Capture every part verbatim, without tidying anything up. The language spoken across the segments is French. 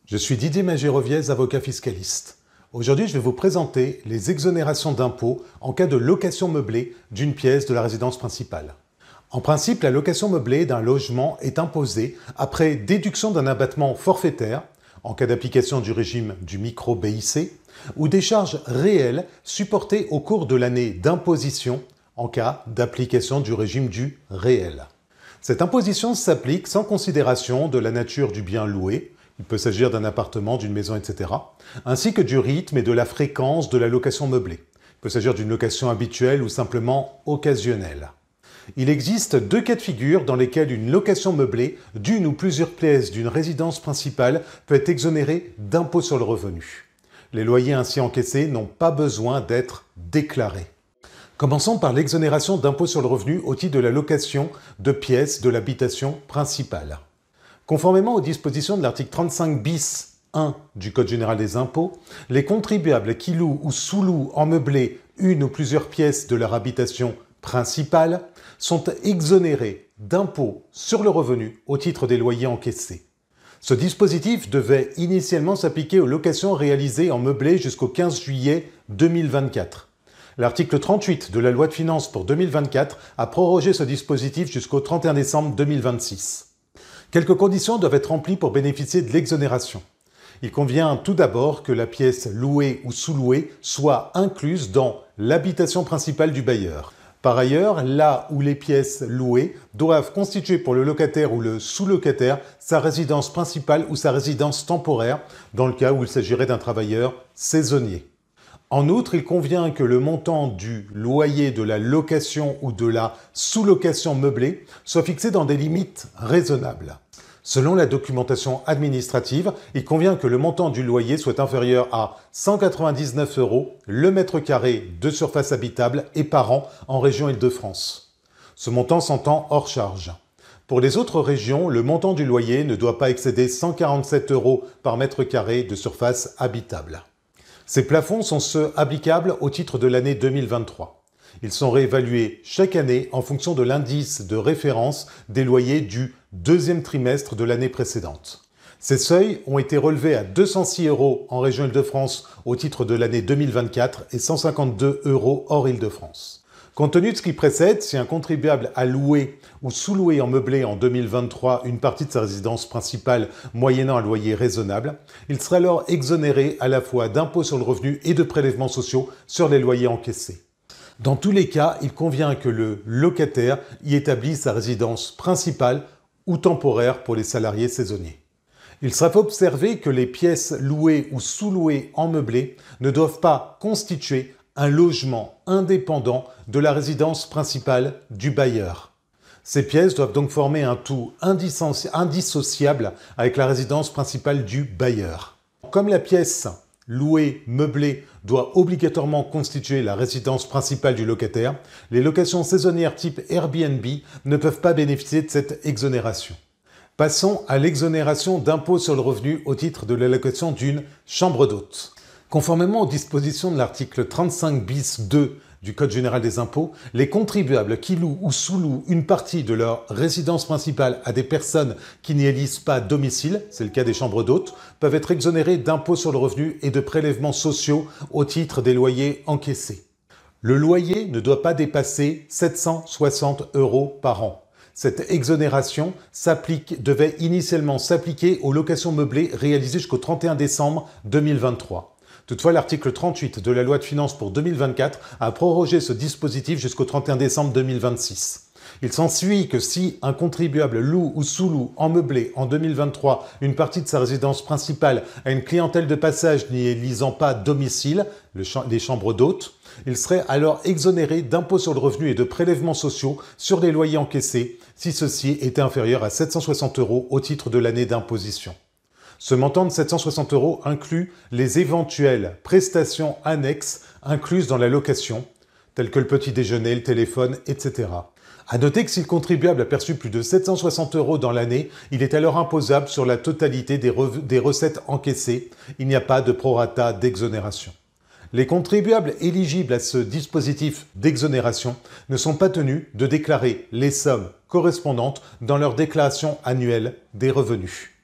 Je suis Didier Magéroviez, avocat fiscaliste. Aujourd'hui, je vais vous présenter les exonérations d'impôts en cas de location meublée d'une pièce de la résidence principale. En principe, la location meublée d'un logement est imposée après déduction d'un abattement forfaitaire, en cas d'application du régime du micro-B I C, ou des charges réelles supportées au cours de l'année d'imposition, en cas d'application du régime du réel. Cette imposition s'applique sans considération de la nature du bien loué. Il peut s'agir d'un appartement, d'une maison, et cetera, ainsi que du rythme et de la fréquence de la location meublée. Il peut s'agir d'une location habituelle ou simplement occasionnelle. Il existe deux cas de figure dans lesquels une location meublée d'une ou plusieurs pièces d'une résidence principale peut être exonérée d'impôt sur le revenu. Les loyers ainsi encaissés n'ont pas besoin d'être déclarés. Commençons par l'exonération d'impôt sur le revenu au titre de la location de pièces de l'habitation principale. Conformément aux dispositions de l'article trente-cinq bis un du Code général des impôts, les contribuables qui louent ou sous-louent en meublé une ou plusieurs pièces de leur habitation principale sont exonérés d'impôt sur le revenu au titre des loyers encaissés. Ce dispositif devait initialement s'appliquer aux locations réalisées en meublé jusqu'au quinze juillet deux mille vingt-quatre. L'article trente-huit de la loi de finances pour deux mille vingt-quatre a prorogé ce dispositif jusqu'au trente et un décembre deux mille vingt-six. Quelques conditions doivent être remplies pour bénéficier de l'exonération. Il convient tout d'abord que la pièce louée ou sous-louée soit incluse dans l'habitation principale du bailleur. Par ailleurs, là où les pièces louées doivent constituer pour le locataire ou le sous-locataire sa résidence principale ou sa résidence temporaire, dans le cas où il s'agirait d'un travailleur saisonnier. En outre, il convient que le montant du loyer de la location ou de la sous-location meublée soit fixé dans des limites raisonnables. Selon la documentation administrative, il convient que le montant du loyer soit inférieur à cent quatre-vingt-dix-neuf euros le mètre carré de surface habitable et par an en région Île-de-France. Ce montant s'entend hors charge. Pour les autres régions, le montant du loyer ne doit pas excéder cent quarante-sept euros par mètre carré de surface habitable. Ces plafonds sont ceux applicables au titre de l'année deux mille vingt-trois. Ils sont réévalués chaque année en fonction de l'indice de référence des loyers du deuxième trimestre de l'année précédente. Ces seuils ont été relevés à deux cent six euros en région Île-de-France au titre de l'année deux mille vingt-quatre et cent cinquante-deux euros hors Île-de-France. Compte tenu de ce qui précède, si un contribuable a loué ou sous-loué en meublé en deux mille vingt-trois une partie de sa résidence principale moyennant un loyer raisonnable, il sera alors exonéré à la fois d'impôt sur le revenu et de prélèvements sociaux sur les loyers encaissés. Dans tous les cas, il convient que le locataire y établisse sa résidence principale ou temporaire pour les salariés saisonniers. Il sera observé que les pièces louées ou sous-louées en meublé ne doivent pas constituer un logement indépendant de la résidence principale du bailleur. Ces pièces doivent donc former un tout indissociable avec la résidence principale du bailleur. Comme la pièce louée, meublée, doit obligatoirement constituer la résidence principale du locataire, les locations saisonnières type Airbnb ne peuvent pas bénéficier de cette exonération. Passons à l'exonération d'impôt sur le revenu au titre de la location d'une chambre d'hôte. Conformément aux dispositions de l'article trente-cinq bis deux du Code général des impôts, les contribuables qui louent ou sous-louent une partie de leur résidence principale à des personnes qui n'y élisent pas domicile, c'est le cas des chambres d'hôtes, peuvent être exonérés d'impôt sur le revenu et de prélèvements sociaux au titre des loyers encaissés. Le loyer ne doit pas dépasser sept cent soixante euros par an. Cette exonération s'applique, devait initialement s'appliquer aux locations meublées réalisées jusqu'au trente et un décembre deux mille vingt-trois. Toutefois, l'article trente-huit de la loi de finances pour deux mille vingt-quatre a prorogé ce dispositif jusqu'au trente et un décembre deux mille vingt-six. Il s'ensuit que si un contribuable loue ou sous-loue en meublé en deux mille vingt-trois une partie de sa résidence principale à une clientèle de passage n'y élisant pas domicile, les chambres d'hôtes, il serait alors exonéré d'impôt sur le revenu et de prélèvements sociaux sur les loyers encaissés si ceux-ci étaient inférieurs à sept cent soixante euros au titre de l'année d'imposition. Ce montant de sept cent soixante euros inclut les éventuelles prestations annexes incluses dans la location, telles que le petit déjeuner, le téléphone, et cetera. À noter que si le contribuable a perçu plus de sept cent soixante euros dans l'année, il est alors imposable sur la totalité des, des recettes encaissées. Il n'y a pas de prorata d'exonération. Les contribuables éligibles à ce dispositif d'exonération ne sont pas tenus de déclarer les sommes correspondantes dans leur déclaration annuelle des revenus.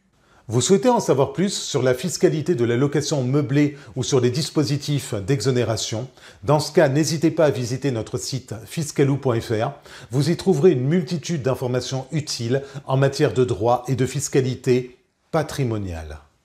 Vous souhaitez en savoir plus sur la fiscalité de la location meublée ou sur les dispositifs d'exonération? Dans ce cas, n'hésitez pas à visiter notre site fiscalou point F R. Vous y trouverez une multitude d'informations utiles en matière de droit et de fiscalité patrimoniale.